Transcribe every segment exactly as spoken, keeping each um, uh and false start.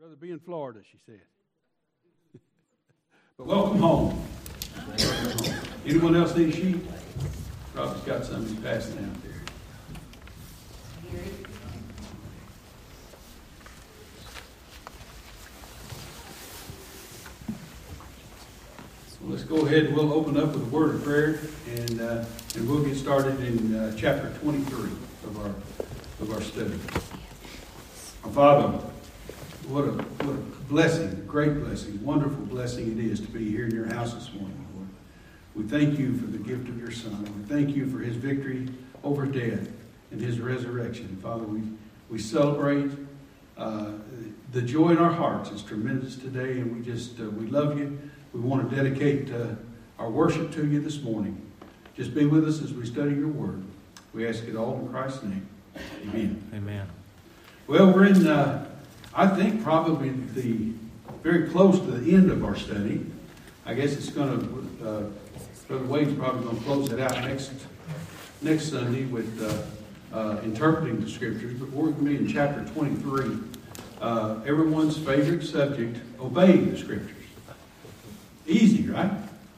Rather be in Florida, she said. But welcome home. Anyone else need a sheet? Robert's got some he's passing out there. So let's go ahead and we'll open up with a word of prayer, and uh, and we'll get started in uh, chapter twenty-three of our of our study. Our Father, what a what a blessing, a great blessing, wonderful blessing it is to be here in your house this morning, Lord. We thank you for the gift of your Son. We thank you for his victory over death and his resurrection. Father, we, we celebrate uh, the joy in our hearts is tremendous today, and we just, uh, we love you. We want to dedicate uh, our worship to you this morning. Just be with us as we study your word. We ask it all in Christ's name. Amen. Amen. Well, we're in, uh, I think, probably the very close to the end of our study. I guess it's going to, uh, Brother Wade's probably going to close it out next next Sunday with uh, uh, interpreting the Scriptures. But we're going to be in chapter twenty-three. Uh, everyone's favorite subject, obeying the Scriptures. Easy, right?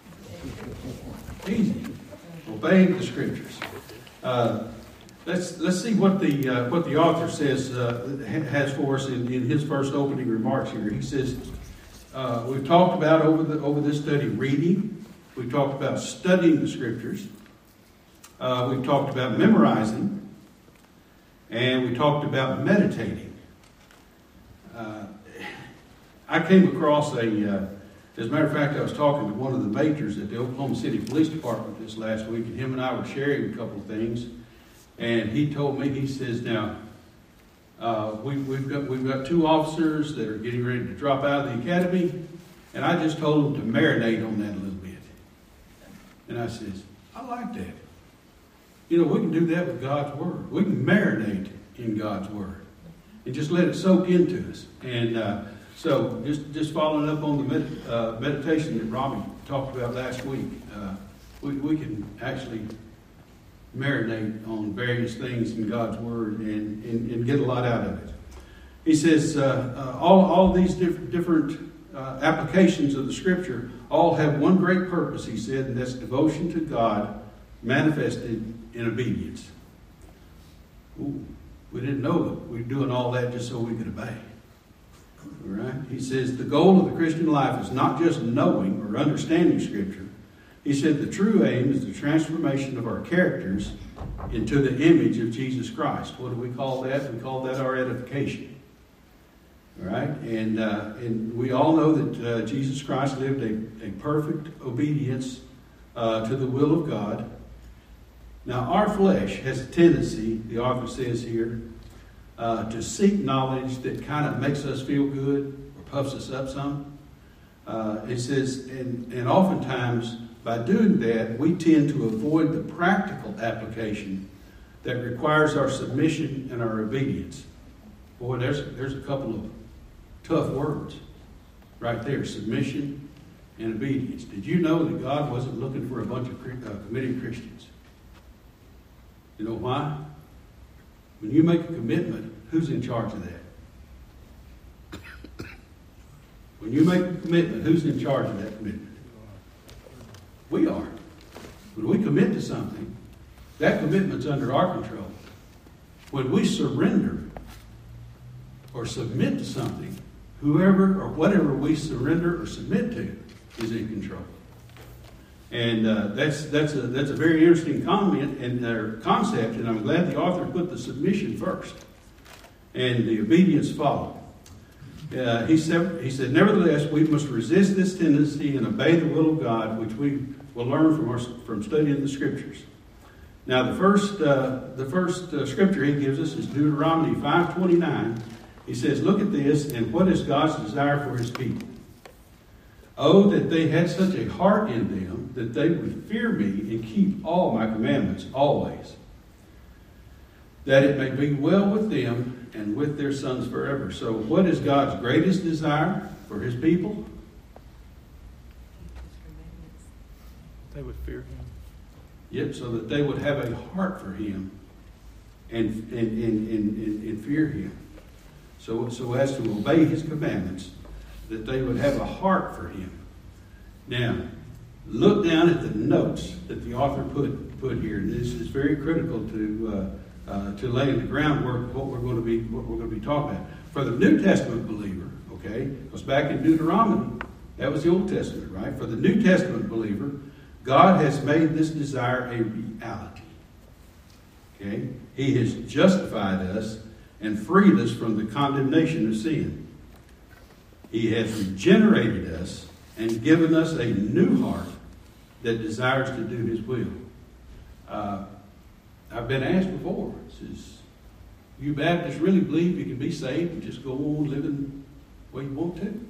Easy. Obeying the Scriptures. Uh, let's let's see what the uh, what the author says uh, has for us in, in his first opening remarks here. He says uh, we've talked about over the over this study reading. We talked about studying the Scriptures. Uh, we've talked about memorizing. And we talked about meditating. Uh, I came across a, uh, as a matter of fact, I was talking to one of the majors at the Oklahoma City Police Department this last week, and him and I were sharing a couple of things. And he told me, he says, now, uh, we, we've got we've got two officers that are getting ready to drop out of the academy, and I just told them to marinate on that a little bit. And I says, I like that. You know, we can do that with God's Word. We can marinate in God's Word and just let it soak into us. And uh, so just, just following up on the med- uh, meditation that Robbie talked about last week, uh, we, we can actually marinate on various things in God's Word and, and, and get a lot out of it. He says uh, uh, all, all these diff- different uh, applications of the Scripture all have one great purpose, he said, and that's devotion to God manifested in obedience. Ooh, we didn't know that we were doing all that just so we could obey. All right? He says the goal of the Christian life is not just knowing or understanding Scripture. He said the true aim is the transformation of our characters into the image of Jesus Christ. What do we call that? We call that our edification. All right? And, uh, and we all know that uh, Jesus Christ lived a, a perfect obedience uh, to the will of God. Now, our flesh has a tendency, the author says here, uh, to seek knowledge that kind of makes us feel good or puffs us up some. Uh, it says, and, and oftentimes, by doing that, we tend to avoid the practical application that requires our submission and our obedience. Boy, there's, there's a couple of tough words right there, submission and obedience. Did you know that God wasn't looking for a bunch of uh, committed Christians? You know why? When you make a commitment, who's in charge of that? When you make a commitment, who's in charge of that commitment? We are. When we commit to something, that commitment's under our control. When we surrender or submit to something, whoever or whatever we surrender or submit to is in control. And uh, that's that's a that's a very interesting comment and uh, concept, and I'm glad the author put the submission first and the obedience follow. Uh, he said, he said, nevertheless, we must resist this tendency and obey the will of God, which we will learn from our from studying the Scriptures. Now, the first uh, the first uh, scripture he gives us is Deuteronomy five twenty-nine. He says, look at this, and what is God's desire for his people? Oh, that they had such a heart in them that they would fear me and keep all my commandments always, that it may be well with them and with their sons forever. So what is God's greatest desire for his people? They would fear him. Yep, so that they would have a heart for him and, and, and, and, and, and fear him. so, so as to obey his commandments, that they would have a heart for him. Now, look down at the notes that the author put put here. This is very critical to uh, uh, to laying the groundwork of what we're going to be what we're going to be talking about. For the New Testament believer, okay, goes back in Deuteronomy. That was the Old Testament, right? For the New Testament believer, God has made this desire a reality. Okay, He has justified us and freed us from the condemnation of sin. He has regenerated us and given us a new heart that desires to do His will. Uh, I've been asked before, says, you Baptists really believe you can be saved and just go on living the way you want to?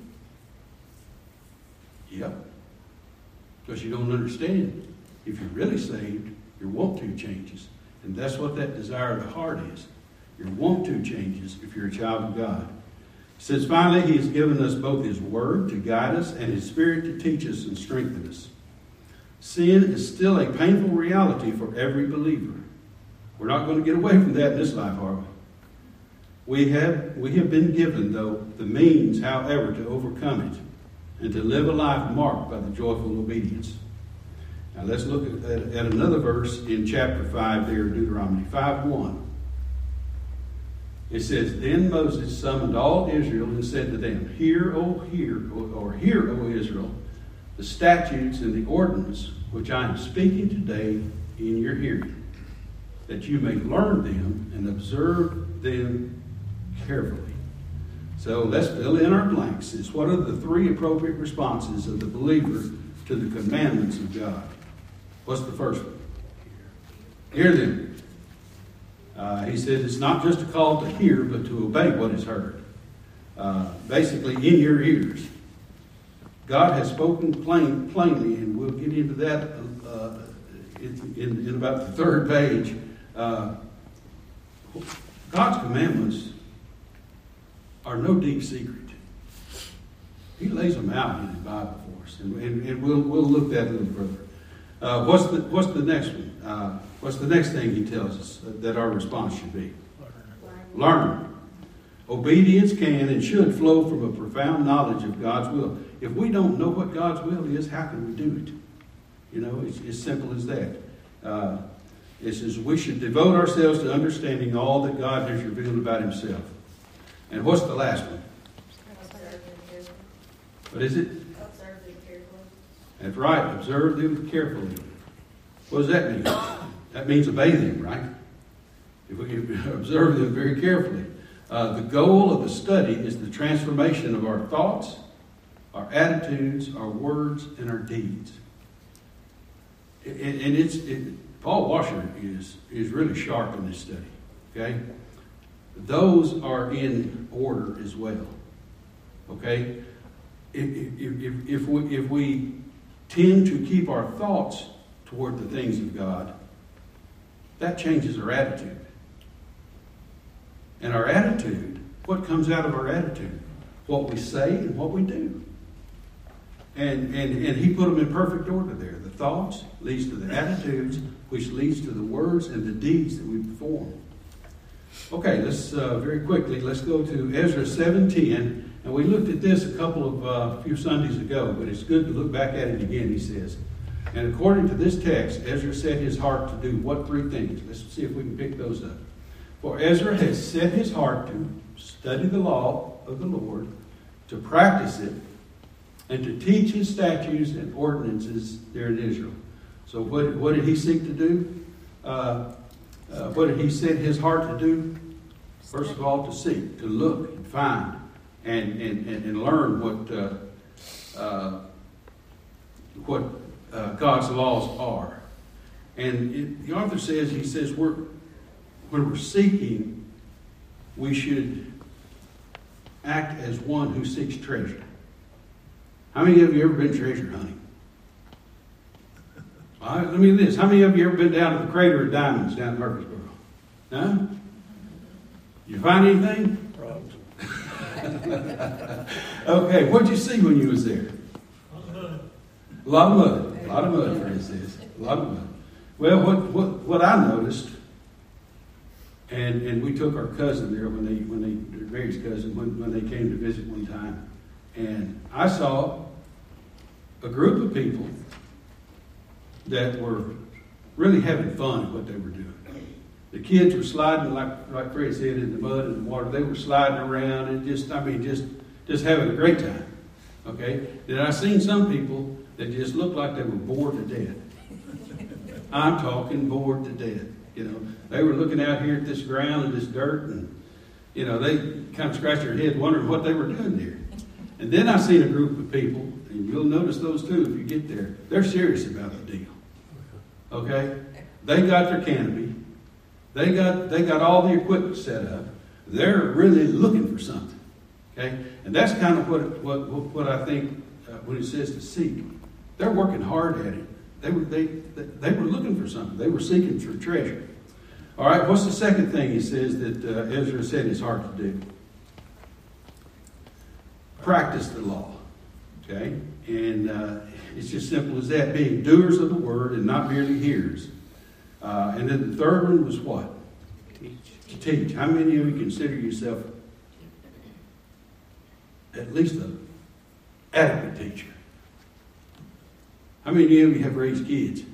Yep. Because you don't understand. If you're really saved, your want to changes. And that's what that desire of the heart is. Your want to changes if you're a child of God. It says, finally, He has given us both His Word to guide us and His Spirit to teach us and strengthen us. Sin is still a painful reality for every believer. We're not going to get away from that in this life, are we? We have, we have been given, though, the means, however, to overcome it and to live a life marked by the joyful obedience. Now let's look at, at, at another verse in chapter five there, Deuteronomy five one. It says, then Moses summoned all Israel and said to them, Hear, O hear, or hear, O Israel, the statutes and the ordinance which I am speaking today in your hearing, that you may learn them and observe them carefully. So let's fill in our blanks. It's what are the three appropriate responses of the believer to the commandments of God? What's the first one? Hear them. Uh, he said it's not just a call to hear, but to obey what is heard. Uh, basically, in your ears. God has spoken plain, plainly, and we'll get into that uh, in, in, in about the third page. Uh, God's commandments are no deep secret. He lays them out in His Bible for us, and, and, and we'll we'll look at that a little further. Uh, what's the what's the next one? Uh, what's the next thing He tells us that our response should be? Learn. Learn. Obedience can and should flow from a profound knowledge of God's will. If we don't know what God's will is, how can we do it? You know, it's as simple as that. Uh, it says we should devote ourselves to understanding all that God has revealed about Himself. And what's the last one? What is it? Observe them carefully. That's right. Observe them carefully. What does that mean? That means obey them, right? If we observe them very carefully. Uh, the goal of the study is the transformation of our thoughts, our attitudes, our words, and our deeds. And, and it's it, Paul Washer is is really sharp in this study. Okay, those are in order as well. Okay, if if if, if we if we tend to keep our thoughts toward the things of God, that changes our attitude. And our attitude, what comes out of our attitude? What we say and what we do. And, and, and he put them in perfect order there. The thoughts leads to the attitudes, which leads to the words and the deeds that we perform. Okay, let's uh, very quickly, let's go to Ezra seven ten. And we looked at this a couple of uh, few Sundays ago, but it's good to look back at it again, he says. And according to this text, Ezra set his heart to do what three things? Let's see if we can pick those up. For Ezra has set his heart to study the law of the Lord, to practice it, and to teach His statutes and ordinances there in Israel. So what, what did he seek to do? Uh, uh, what did he set his heart to do? First of all, to seek, to look and find and, and, and, and learn what, uh, uh, what uh, God's laws are. And it, the author says, he says, we're when we're seeking, we should act as one who seeks treasure. How many of you ever been treasure hunting? All right, let me do this. How many of you ever been down to the Crater of Diamonds down in Murfreesboro? Huh? You find anything? Okay, what'd you see when you was there? A lot of mud. A lot of mud, friends says. A lot of mud. Well, what, what, what I noticed, And and we took our cousin there when they when they Mary's cousin when, when they came to visit one time, and I saw a group of people that were really having fun at what they were doing. The kids were sliding, like like Fred said, in the mud and the water. They were sliding around and just I mean just just having a great time. Okay, then I seen some people that just looked like they were bored to death. I'm talking bored to death. You know, they were looking out here at this ground and this dirt, and you know, they kind of scratched their head wondering what they were doing there. And then I seen a group of people, and you'll notice those too if you get there. They're serious about the deal. Okay, they got their canopy, they got they got all the equipment set up. They're really looking for something. Okay, and that's kind of what what what I think uh, when it says to seek. They're working hard at it. They were they they were looking for something. They were seeking for treasure. All right. What's the second thing he says that uh, Ezra said is hard to do? Practice the law. Okay, and uh, it's just simple as that. Being doers of the word and not merely hearers. Uh, and then the third one was what? Teach. To teach. How many of you consider yourself at least an adequate teacher? How many of you have raised kids?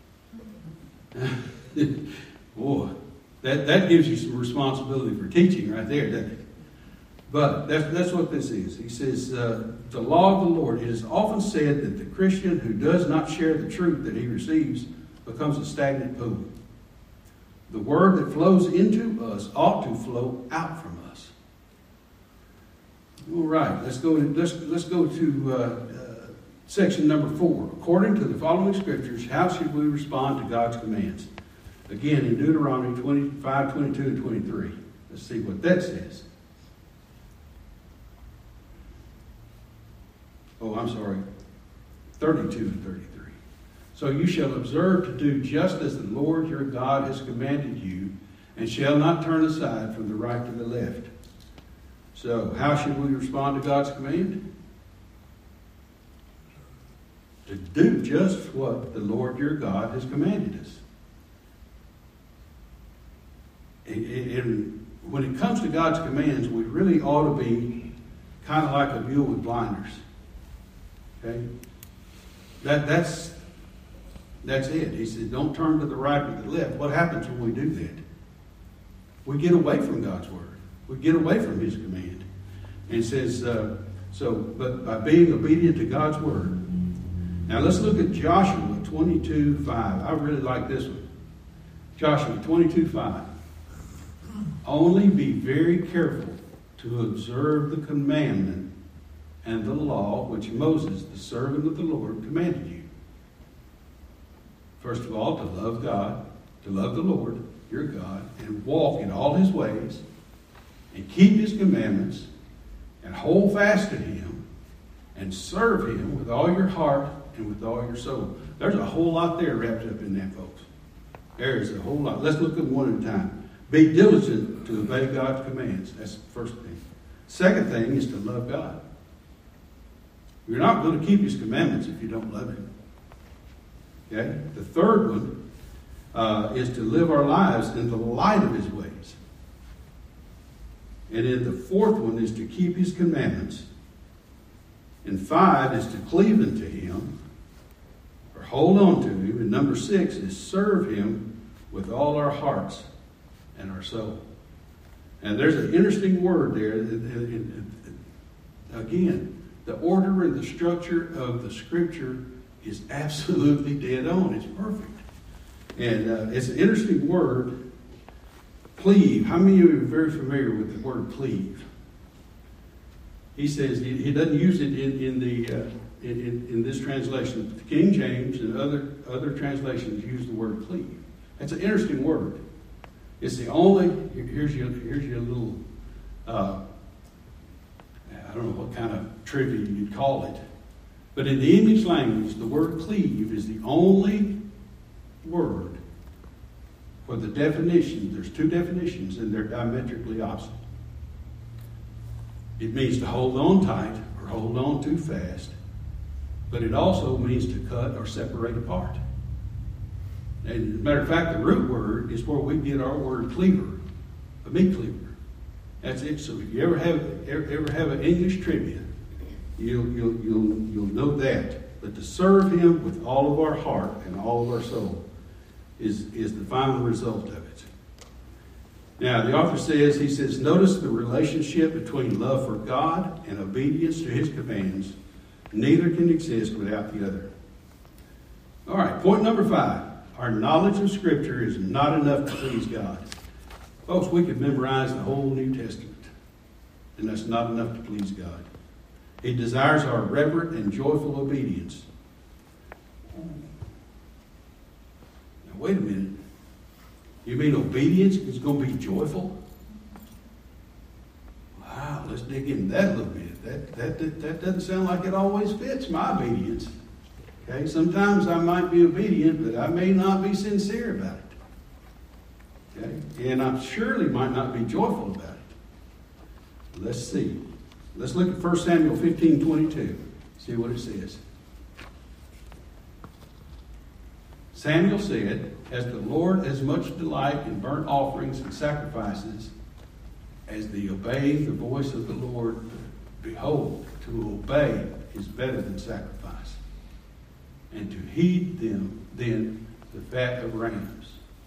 Boy, that, that gives you some responsibility for teaching right there, doesn't it? But that's, that's what this is. He says, uh, the law of the Lord. It is often said that the Christian who does not share the truth that he receives becomes a stagnant pool. The word that flows into us ought to flow out from us. All right, let's go. Let's let's go to uh, uh, section number four. According to the following scriptures, how should we respond to God's commands? Again, in Deuteronomy twenty-five, twenty-two, and twenty-three. Let's see what that says. Oh, I'm sorry. thirty-two and thirty-three. So you shall observe to do just as the Lord your God has commanded you, and shall not turn aside from the right to the left. So, how should we respond to God's command? To do just what the Lord your God has commanded us. And, and when it comes to God's commands, we really ought to be kind of like a mule with blinders. Okay? That, that's, that's it. He said, don't turn to the right or the left. What happens when we do that? We get away from God's word. We get away from his command. And it says, uh, so, but by being obedient to God's word. Now let's look at Joshua twenty-two five. I really like this one. Joshua twenty-two five. Only be very careful to observe the commandment and the law which Moses, the servant of the Lord, commanded you. First of all, to love God, to love the Lord, your God, and walk in all his ways, and keep his commandments, and hold fast to him, and serve him with all your heart and with all your soul. There's a whole lot there wrapped up in that, folks. There's a whole lot. Let's look at one at a time. Be diligent to obey God's commands. That's the first thing. Second thing is to love God. You're not going to keep his commandments if you don't love him. Okay? The third one uh, is to live our lives in the light of his ways. And then the fourth one is to keep his commandments. And five is to cleave unto him, or hold on to him. And number six is serve him with all our hearts and our soul. And there's an interesting word there. Again, the order and the structure of the scripture is absolutely dead on. It's perfect. And uh, it's an interesting word. Cleave. How many of you are very familiar with the word cleave? He says he, he doesn't use it in, in the uh, in, in, in this translation. But the King James and other other translations use the word cleave. That's an interesting word. It's the only. Here's your here's your little. Uh, I don't know what kind of trivia you'd call it, but in the English language, the word cleave is the only word. For the definition, there's two definitions and they're diametrically opposite. It means to hold on tight or hold on too fast, but it also means to cut or separate apart. And as a matter of fact, the root word is where we get our word cleaver. a meat cleaver. That's it. So if you ever have ever, ever have an English trivia, you'll you'll you'll you'll know that. But to serve Him with all of our heart and all of our soul is is the final result of it. Now the author says he says notice the relationship between love for God and obedience to His commands. Neither can exist without the other. All right, point number five. Our knowledge of Scripture is not enough to please God. Folks, we could memorize the whole New Testament, and that's not enough to please God. He desires our reverent and joyful obedience. Now, wait a minute. You mean obedience is going to be joyful? Wow, let's dig into that a little bit. That, that, that, that doesn't sound like it always fits my obedience. Okay, sometimes I might be obedient, but I may not be sincere about it. Okay, and I surely might not be joyful about it. Let's see. Let's look at First Samuel fifteen twenty-two. See what it says. Samuel said, "Has the Lord as much delight in burnt offerings and sacrifices as the obeying the voice of the Lord? Behold, to obey is better than sacrifice, and to heed them than the fat of rams."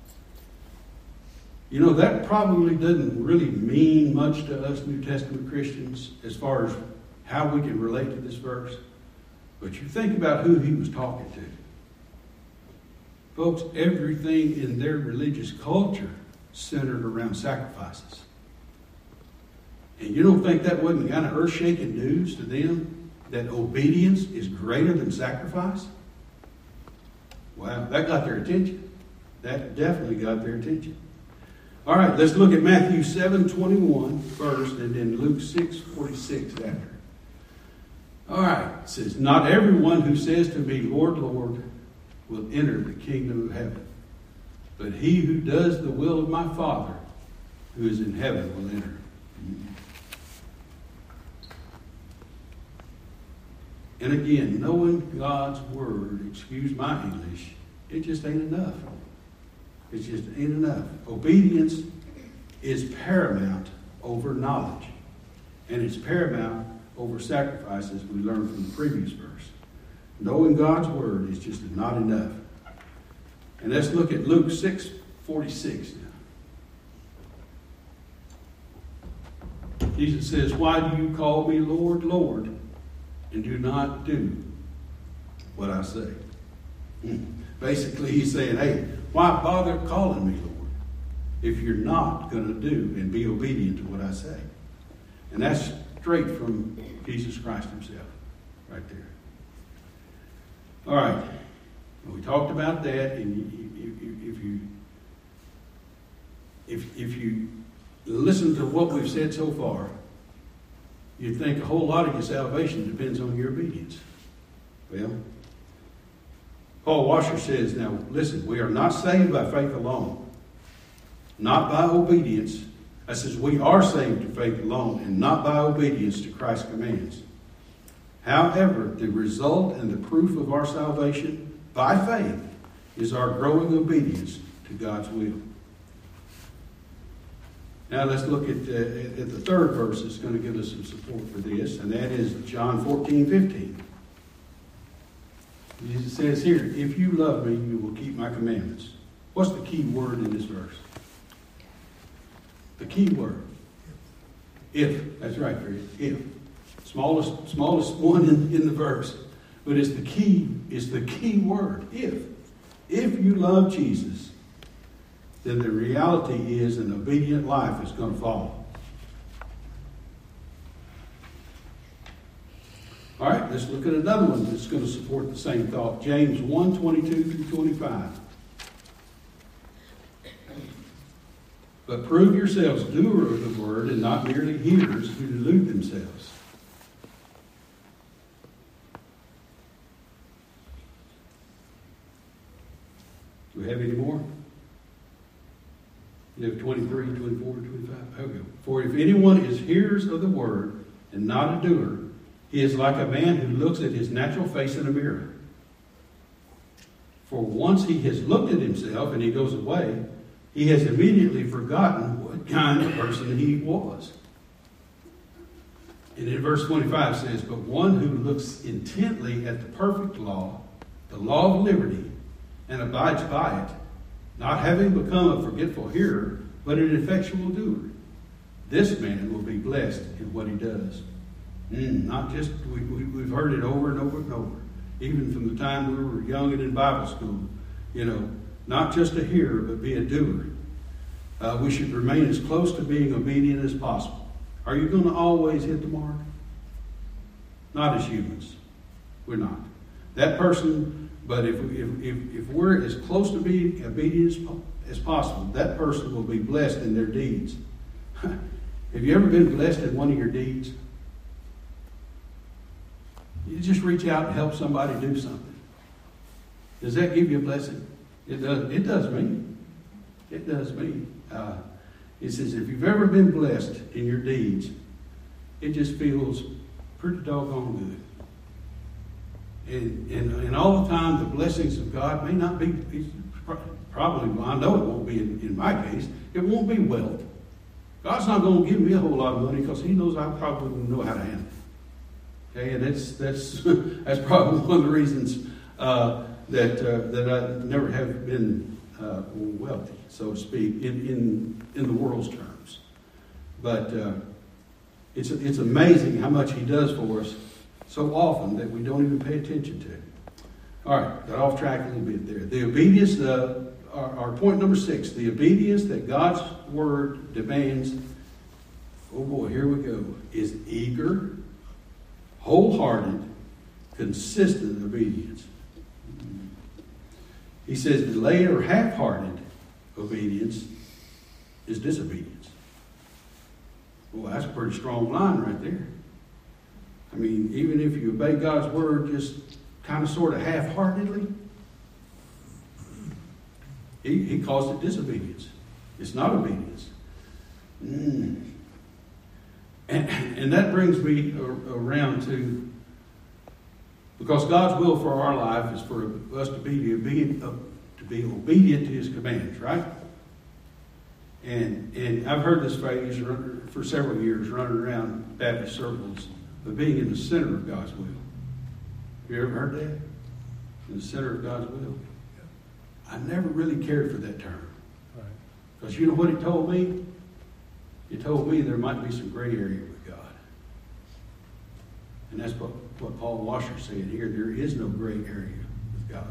You know, that probably doesn't really mean much to us New Testament Christians as far as how we can relate to this verse. But you think about who he was talking to. Folks, everything in their religious culture centered around sacrifices. And you don't think that wasn't kind of earth-shaking news to them? That obedience is greater than sacrifice? Wow, that got their attention. That definitely got their attention. All right, let's look at Matthew seven twenty-one first, and then Luke six forty-six after. All right, it says, "Not everyone who says to me, 'Lord, Lord,' will enter the kingdom of heaven, but he who does the will of my Father who is in heaven will enter." And again, knowing God's Word, excuse my English, it just ain't enough. It just ain't enough. Obedience is paramount over knowledge. And it's paramount over sacrifice, as we learned from the previous verse. Knowing God's Word is just not enough. And let's look at Luke six forty-six now. Jesus says, "Why do you call me Lord, Lord, and do not do what I say?" Basically, he's saying, hey, why bother calling me Lord if you're not going to do and be obedient to what I say? And that's straight from Jesus Christ himself, right there. All right. We talked about that, and if you if if you listen to what we've said so far, you'd think a whole lot of your salvation depends on your obedience. Well, Paul Washer says, now listen, we are not saved by faith alone, not by obedience. That says we are saved to faith alone and not by obedience to Christ's commands. However, the result and the proof of our salvation by faith is our growing obedience to God's will. Now let's look at, uh, at the third verse that's going to give us some support for this, and that is John fourteen fifteen. Jesus says here, "If you love me, you will keep my commandments." What's the key word in this verse? The key word. If. That's right, Fred. If. Smallest, smallest one in, in the verse. But it's the key, it's the key word. If. If you love Jesus, then the reality is an obedient life is going to follow. All right, let's look at another one that's going to support the same thought. James one twenty-two through twenty-five. "But prove yourselves doers of the word and not merely hearers who delude themselves." Do we have any more? You have twenty-three, twenty-four, twenty-five. Okay. "For if anyone is hearers of the word and not a doer, he is like a man who looks at his natural face in a mirror. For once he has looked at himself and he goes away, he has immediately forgotten what kind of person he was. And in verse twenty-five says, but one who looks intently at the perfect law, the law of liberty, and abides by it, not having become a forgetful hearer, but an effectual doer, this man will be blessed in what he does. Mm, not just, we, we, we've heard it over and over and over, even from the time we were young and in Bible school, you know, not just a hearer, but be a doer. Uh, we should remain as close to being obedient as possible. Are you going to always hit the mark? Not as humans. We're not. That person, but if, if, if, if we're as close to being obedient as, as possible, that person will be blessed in their deeds. Have you ever been blessed in one of your deeds? You just reach out and help somebody do something. Does that give you a blessing? It does. It does me. It does me. Uh, it says if you've ever been blessed in your deeds, it just feels pretty doggone good. And, and, and all the time, the blessings of God may not be, probably, well, I know it won't be in, in my case, it won't be wealth. God's not going to give me a whole lot of money because he knows I probably won't know how to handle it. Okay, and that's, that's, that's probably one of the reasons uh, that, uh, that I never have been uh, wealthy, so to speak, in, in, in the world's terms. But uh, it's, it's amazing how much he does for us so often that we don't even pay attention to it. All right, got off track a little bit there. The obedience, uh, our, our point number six, the obedience that God's word demands, oh boy, here we go, is eager, wholehearted, consistent obedience. He says delayed or half-hearted obedience is disobedience. Well, that's a pretty strong line right there. I mean, even if you obey God's word just kind of sort of half-heartedly, he, he calls it disobedience. It's not obedience. Mm. And, and that brings me around to, because God's will for our life is for us to be obedient, to be obedient to his commands, right? And and I've heard this phrase for several years running around Baptist circles of being in the center of God's will. Have you ever heard that? In the center of God's will? I never really cared for that term. Because you know what it told me? It told me there might be some gray area with God. And that's what, what Paul Washer said here. There is no gray area with God.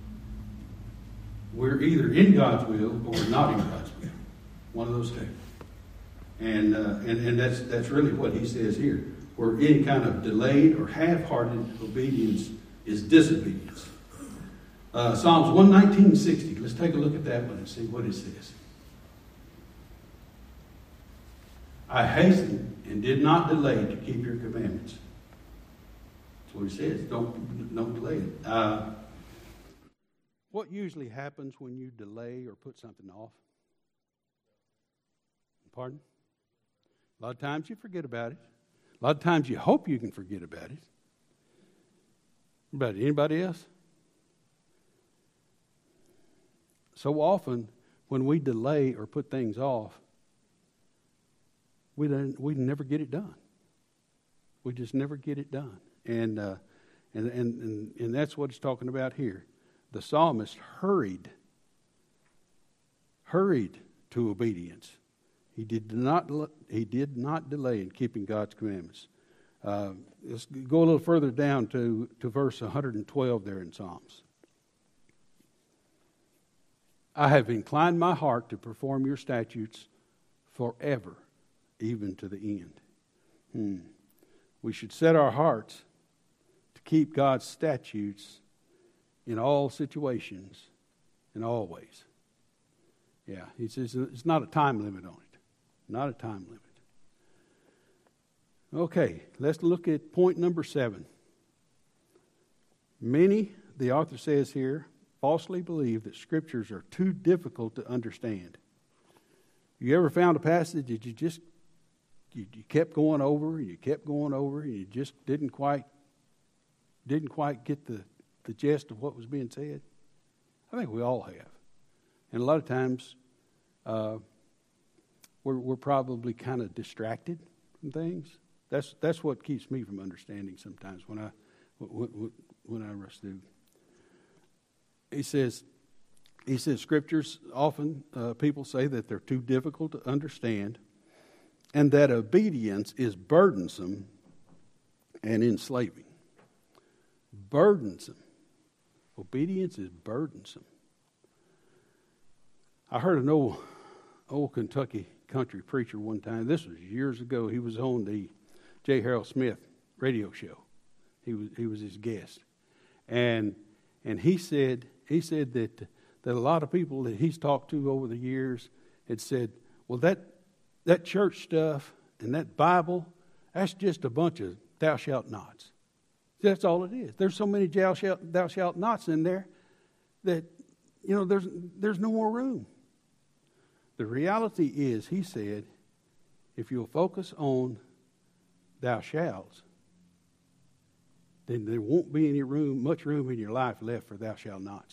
We're either in God's will or we're not in God's will. One of those two. And, uh, and, and that's, that's really what he says here. Where any kind of delayed or half-hearted obedience is disobedience. Uh, Psalms one nineteen sixty. Let's take a look at that one and see what it says. I hastened and did not delay to keep your commandments. That's what he says. Don't, don't delay it. Uh, what usually happens when you delay or put something off? Pardon? A lot of times you forget about it. A lot of times you hope you can forget about it. But anybody else? So often when we delay or put things off, we don't, we never get it done. We just never get it done. And, uh, and, and, and, and that's what it's talking about here. The psalmist hurried, hurried to obedience. He did not, he did not delay in keeping God's commandments. Uh, let's go a little further down to, to verse one hundred twelve there in Psalms. I have inclined my heart to perform your statutes forever, even to the end. Hmm. We should set our hearts to keep God's statutes in all situations and all ways. Yeah, he says it's not a time limit on it. Not a time limit. Okay, let's look at point number seven. Many, the author says here, falsely believe that scriptures are too difficult to understand. You ever found a passage that you just you, you kept going over and you kept going over and you just didn't quite didn't quite get the, the gist of what was being said? I think we all have. And a lot of times uh, we're, we're probably kind of distracted from things. That's that's what keeps me from understanding sometimes when I when, when I rush through. He says, he says, scriptures often uh, people say that they're too difficult to understand, and that obedience is burdensome and enslaving. Burdensome. Obedience is burdensome. I heard an old old Kentucky country preacher one time. This was years ago. He was on the J. Harold Smith radio show. He was he was his guest, and and he said he said that that a lot of people that he's talked to over the years had said, well, that that church stuff and that Bible, that's just a bunch of thou shalt nots. That's all it is. There's so many thou shalt, thou shalt nots in there that, you know, there's there's no more room. The reality is, he said, if you'll focus on thou shalt, then there won't be any room, much room in your life left for thou shalt nots.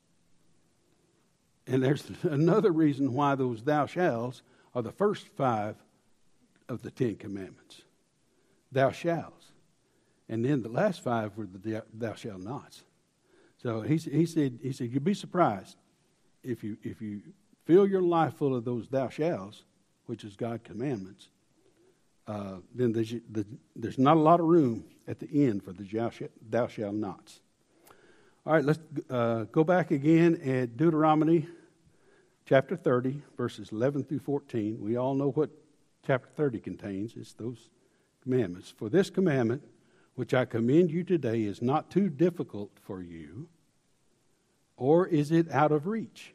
And there's another reason why those thou shalts are the first five of the Ten Commandments. Thou shalt. And then the last five were the thou shalt nots. So he, he said, he said, you'd be surprised if you if you fill your life full of those thou shalts, which is God's commandments, uh, then there's, the, there's not a lot of room at the end for the thou shalt nots. All right, let's uh, go back again at Deuteronomy chapter thirty, verses eleven through fourteen. We all know what chapter thirty contains. It's those commandments. For this commandment, which I commend you today, is not too difficult for you, or is it out of reach?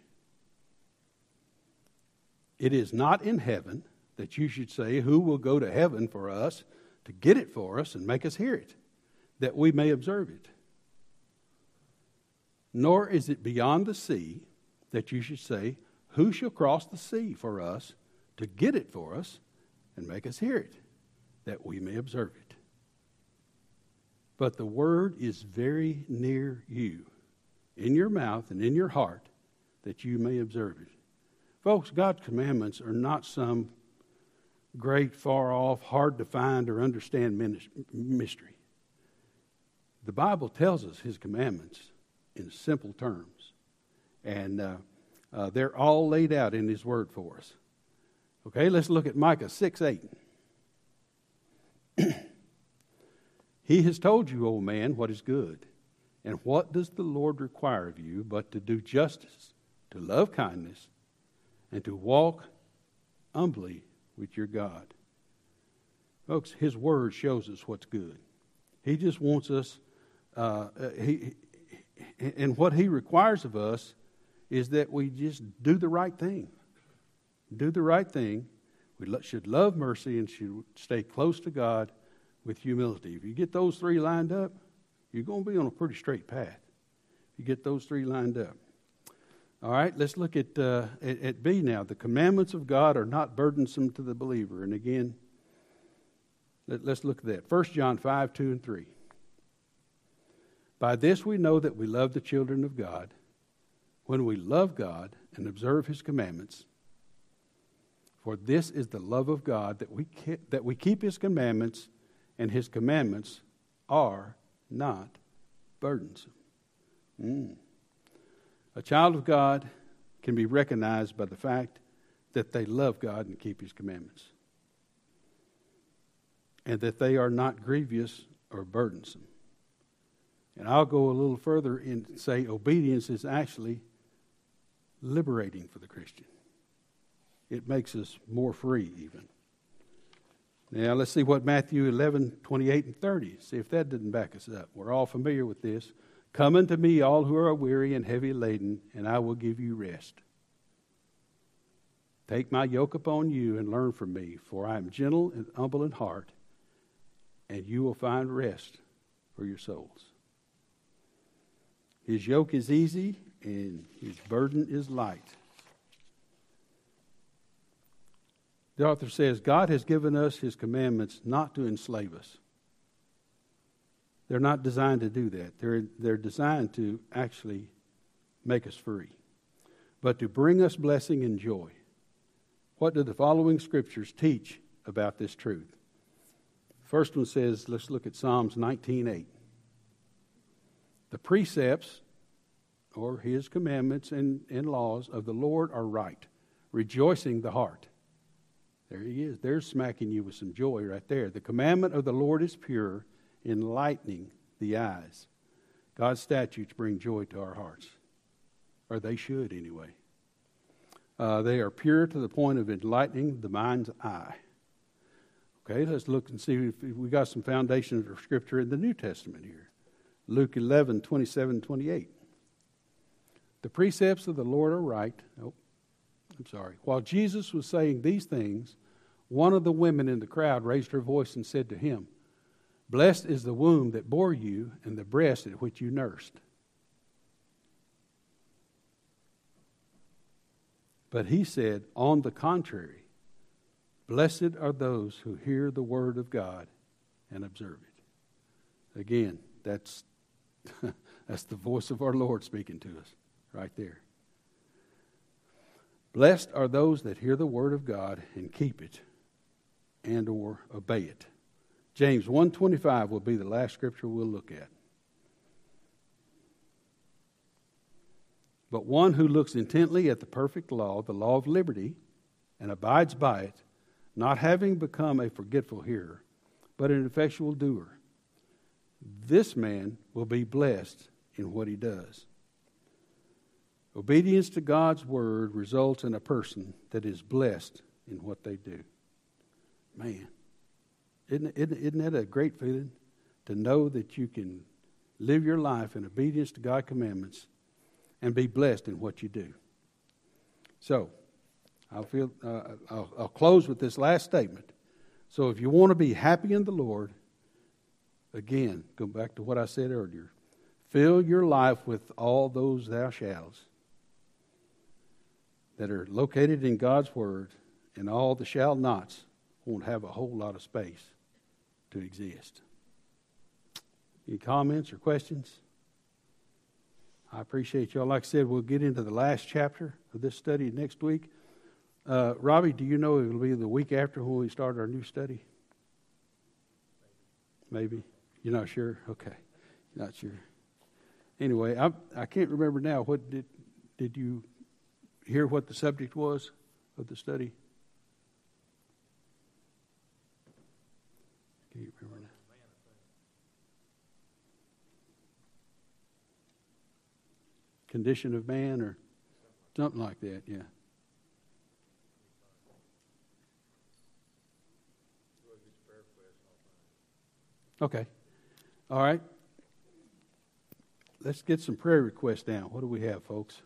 It is not in heaven that you should say, who will go to heaven for us to get it for us and make us hear it, that we may observe it. Nor is it beyond the sea that you should say, who shall cross the sea for us to get it for us and make us hear it, that we may observe it. But the word is very near you, in your mouth and in your heart, that you may observe it. Folks, God's commandments are not some great, far off, hard to find or understand mystery. The Bible tells us his commandments in simple terms. And uh, uh, they're all laid out in his word for us. Okay, let's look at Micah six eight. He has told you, O man, what is good. And what does the Lord require of you but to do justice, to love kindness, and to walk humbly with your God? Folks, his word shows us what's good. He just wants us, uh, he, and what he requires of us is that we just do the right thing. Do the right thing. We should love mercy and should stay close to God with humility. If you get those three lined up, you're going to be on a pretty straight path. If you get those three lined up. All right, let's look at, uh, at, at B now. The commandments of God are not burdensome to the believer. And again, let, let's look at that. First John five, two and three. By this we know that we love the children of God, when we love God and observe his commandments. For this is the love of God, that we ke- that we keep his commandments, and his commandments are not burdensome. Mm. A child of God can be recognized by the fact that they love God and keep his commandments, and that they are not grievous or burdensome. And I'll go a little further and say obedience is actually liberating for the Christian. It makes us more free even. Now let's see what Matthew eleven, twenty-eight and thirty. See if that didn't back us up. We're all familiar with this. Come unto me, all who are weary and heavy laden, and I will give you rest. Take my yoke upon you and learn from me, for I am gentle and humble in heart, and you will find rest for your souls. His yoke is easy, and his burden is light. The author says, God has given us his commandments not to enslave us. They're not designed to do that. They're, they're designed to actually make us free, but to bring us blessing and joy. what do the following scriptures teach about this truth? First one says, let's look at Psalms nineteen eight. The precepts, or his commandments and, and laws of the Lord are right, rejoicing the heart. There he is. There's smacking you with some joy right there. The commandment of the Lord is pure, enlightening the eyes. God's statutes bring joy to our hearts. Or they should anyway. Uh, they are pure to the point of enlightening the mind's eye. Okay, let's look and see if we got some foundations of Scripture in the New Testament here. Luke eleven, twenty-seven, twenty-eight. The precepts of the Lord are right. Oh, I'm sorry. While Jesus was saying these things, one of the women in the crowd raised her voice and said to him, "Blessed is the womb that bore you and the breast at which you nursed." But he said, on the contrary, blessed are those who hear the word of God and observe it. Again, that's that's the voice of our Lord speaking to us right there. Blessed are those that hear the word of God and keep it and or obey it. James one twenty-five will be the last scripture we'll look at. But one who looks intently at the perfect law, the law of liberty, and abides by it, not having become a forgetful hearer, but an effectual doer, this man will be blessed in what he does. Obedience to God's word results in a person that is blessed in what they do. Man, isn't, isn't, isn't that a great feeling? To know that you can live your life in obedience to God's commandments and be blessed in what you do. So, I'll, feel, uh, I'll, I'll close with this last statement. So if you want to be happy in the Lord, again, go back to what I said earlier. Fill your life with all those thou shalls that are located in God's word, and all the shall nots won't have a whole lot of space to exist. Any comments or questions? I appreciate y'all. Like I said, we'll get into the last chapter of this study next week. Uh, Robbie, do you know it will be the week after when we start our new study? Maybe. You're not sure? Okay. Not sure. Anyway, I I can't remember now. What did did you hear what the subject was of the study? Can't remember now. Condition of man or something like that, yeah. Okay. All right. Let's get some prayer requests down. What do we have, folks?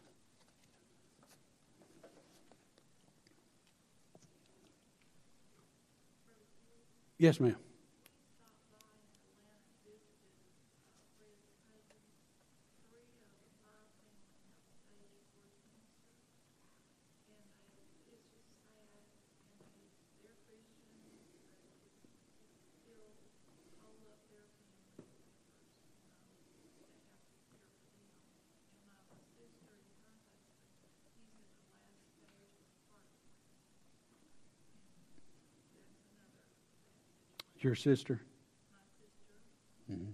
Yes, ma'am. Your sister? Mm-hmm.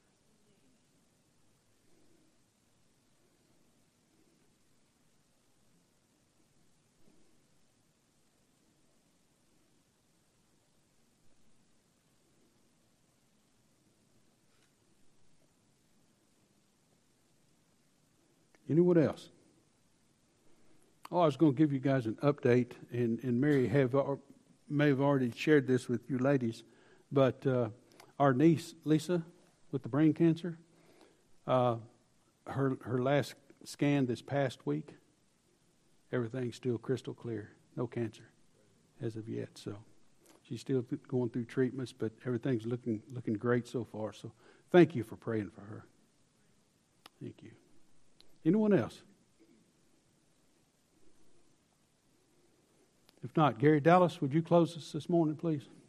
Anyone else? Oh, I was going to give you guys an update, and, and Mary have, may have already shared this with you ladies. But uh, our niece, Lisa, with the brain cancer, uh, her her last scan this past week, everything's still crystal clear. No cancer as of yet. So she's still going through treatments, but everything's looking looking great so far. So thank you for praying for her. Thank you. Anyone else? If not, Gary Dallas, would you close us this morning, please?